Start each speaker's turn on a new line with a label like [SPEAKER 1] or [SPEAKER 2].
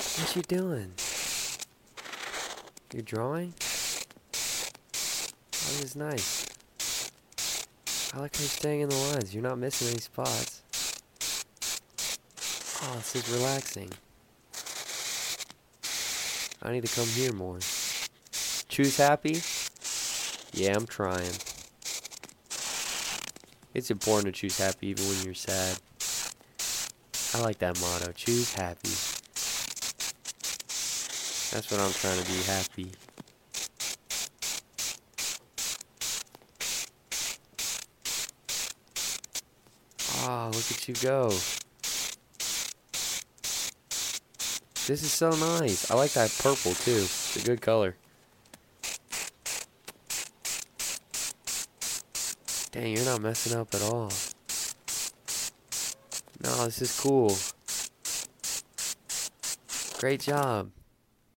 [SPEAKER 1] What you doing? You're drawing? Oh, this is nice. I like how you're staying in the lines. You're not missing any spots. Oh, this is relaxing. I need to come here more. Choose happy? Yeah, I'm trying. It's important to choose happy even when you're sad. I like that motto. Choose happy. That's what I'm trying to be, happy. Oh, look at you go. This is so nice. I like that purple too. It's a good color. Dang, you're not messing up at all. No, this is cool. Great job.